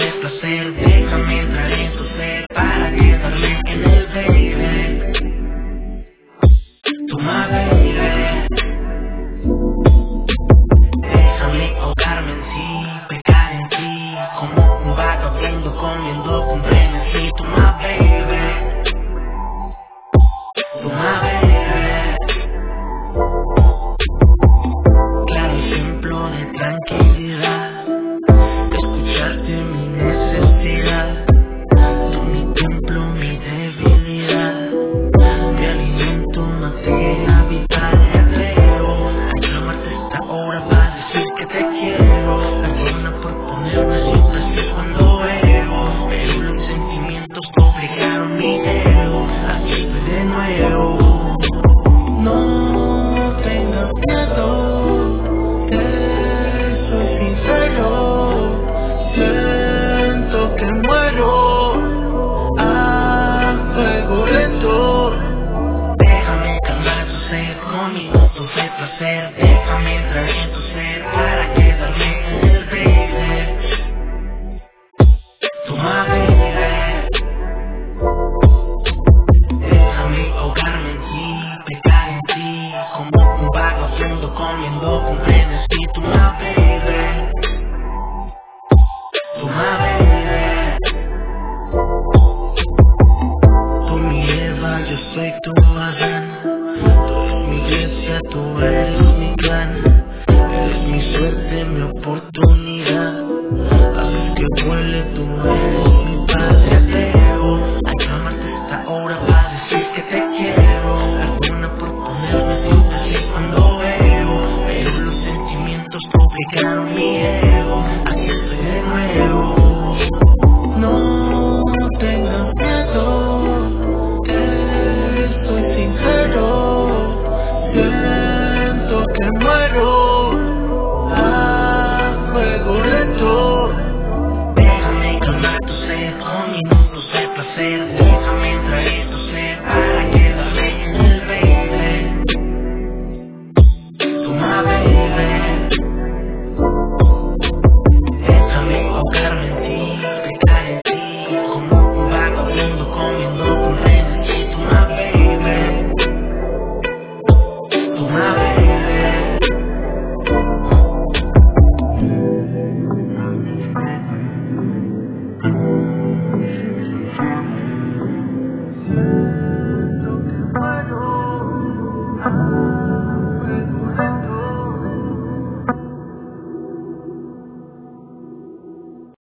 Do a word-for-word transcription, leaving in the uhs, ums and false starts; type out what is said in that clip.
de placer. Déjame entrar en tu ser para quedarme en el baby. Tu my baby. Déjame ahogarme en sí, pecar en ti, como un vagabundo comiendo con frenesí. Tu my baby. Tu my baby. Claro ejemplo de tranquilidad, escucharte mi necesidad. Tú mi templo, mi debilidad, mi alimento, materia vital. Me atrevo a llamarte a esta hora para decir que te quiero. Perdona por ponerme siempre así cuando veo, pero los sentimientos obligaron mi ego. Aquí estoy de nuevo. No tengas miedo, que soy sincero. Siento que muero a fuego lento. Déjame calmar tu sed con minutos de placer. Déjame entrar en tu ser para quedarme en el baby. Tu my baby. Déjame ahogarme en ti, pecar en ti, como un vagabundo comiendo con frenesí. Tu my baby. Tu my baby. Tú mi Eva, yo soy tu Adán. Tú eres mi iglesia, tú eres mi clan. Eres mi suerte, mi oportunidad. Haces que vuele, tú eres mi padre. Atrevo a llamarte a esta hora para decir que te quiero. Perdona por ponerme siempre así cuando veo, pero los sentimientos obligaron mi ego. Aquí estoy de nuevo. No tengas miedo, que estoy sincero. Siento que muero a fuego lento. Déjame calmar tu sed con minutos de placer.